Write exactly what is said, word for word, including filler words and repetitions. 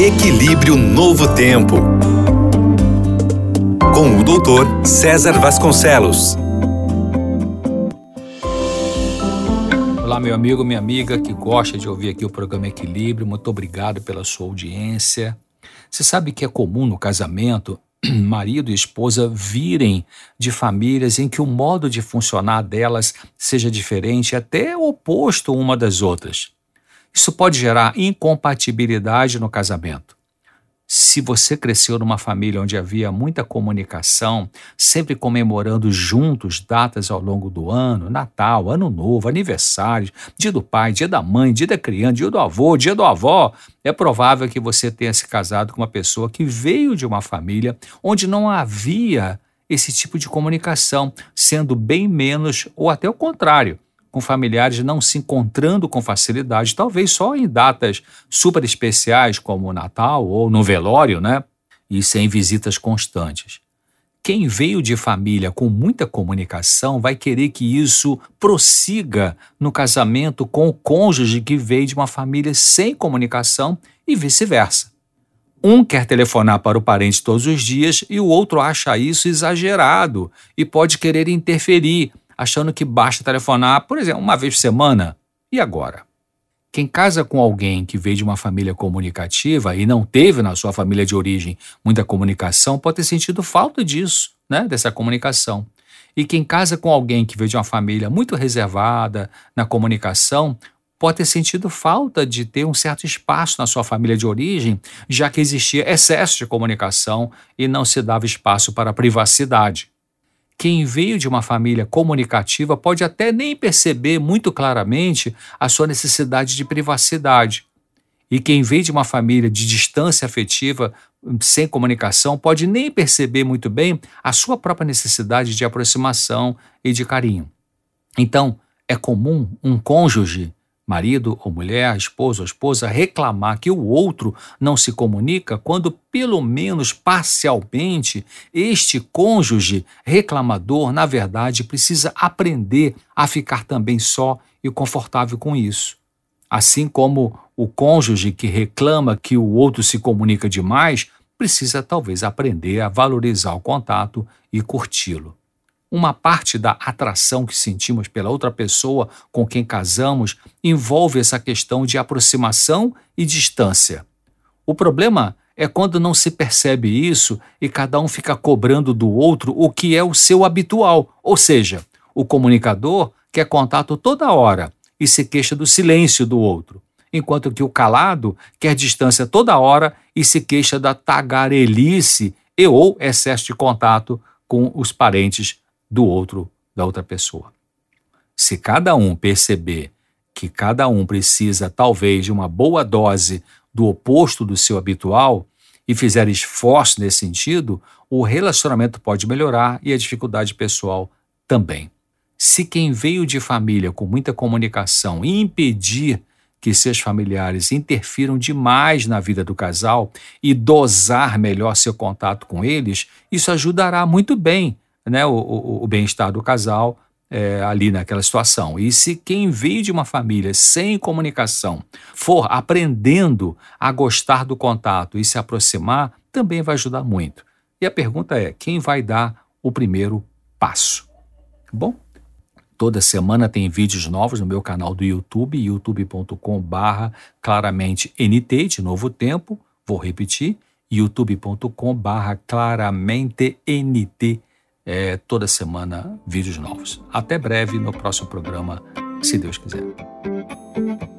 Equilíbrio Novo Tempo, com o doutor César Vasconcelos. Olá, meu amigo, minha amiga que gosta de ouvir aqui o programa Equilíbrio, muito obrigado pela sua audiência. Você sabe que é comum no casamento marido e esposa virem de famílias em que o modo de funcionar delas seja diferente, até oposto uma das outras. Isso pode gerar incompatibilidade no casamento. Se você cresceu numa família onde havia muita comunicação, sempre comemorando juntos datas ao longo do ano, Natal, Ano Novo, aniversários, Dia do Pai, Dia da Mãe, Dia da Criança, Dia do Avô, Dia do Avó, é provável que você tenha se casado com uma pessoa que veio de uma família onde não havia esse tipo de comunicação, sendo bem menos ou até o contrário, com familiares não se encontrando com facilidade, talvez só em datas super especiais como o Natal ou no velório, né? E sem visitas constantes. Quem veio de família com muita comunicação vai querer que isso prossiga no casamento com o cônjuge que veio de uma família sem comunicação e vice-versa. Um quer telefonar para o parente todos os dias e o outro acha isso exagerado e pode querer interferir, achando que basta telefonar, por exemplo, uma vez por semana. E agora? Quem casa com alguém que veio de uma família comunicativa e não teve na sua família de origem muita comunicação pode ter sentido falta disso, né? Dessa comunicação. E quem casa com alguém que veio de uma família muito reservada na comunicação pode ter sentido falta de ter um certo espaço na sua família de origem, já que existia excesso de comunicação e não se dava espaço para a privacidade. Quem veio de uma família comunicativa pode até nem perceber muito claramente a sua necessidade de privacidade. E quem veio de uma família de distância afetiva, sem comunicação, pode nem perceber muito bem a sua própria necessidade de aproximação e de carinho. Então, é comum um cônjuge, marido ou mulher, esposo ou esposa, reclamar que o outro não se comunica quando, pelo menos parcialmente, este cônjuge reclamador, na verdade, precisa aprender a ficar também só e confortável com isso. Assim como o cônjuge que reclama que o outro se comunica demais, precisa talvez aprender a valorizar o contato e curti-lo. Uma parte da atração que sentimos pela outra pessoa com quem casamos envolve essa questão de aproximação e distância. O problema é quando não se percebe isso e cada um fica cobrando do outro o que é o seu habitual, ou seja, o comunicador quer contato toda hora e se queixa do silêncio do outro, enquanto que o calado quer distância toda hora e se queixa da tagarelice e ou excesso de contato com os parentes do outro, da outra pessoa. Se cada um perceber que cada um precisa talvez de uma boa dose do oposto do seu habitual e fizer esforço nesse sentido, o relacionamento pode melhorar e a dificuldade pessoal também. Se quem veio de família com muita comunicação impedir que seus familiares interfiram demais na vida do casal e dosar melhor seu contato com eles, isso ajudará muito bem, né, o, o, o bem-estar do casal é, ali naquela situação. E se quem veio de uma família sem comunicação for aprendendo a gostar do contato e se aproximar, também vai ajudar muito. E a pergunta é, quem vai dar o primeiro passo? Bom, toda semana tem vídeos novos no meu canal do YouTube, youtube ponto com barra claramente N T, de Novo Tempo, vou repetir, youtube ponto com barra claramente N T. É, toda semana vídeos novos. Até breve no próximo programa, se Deus quiser.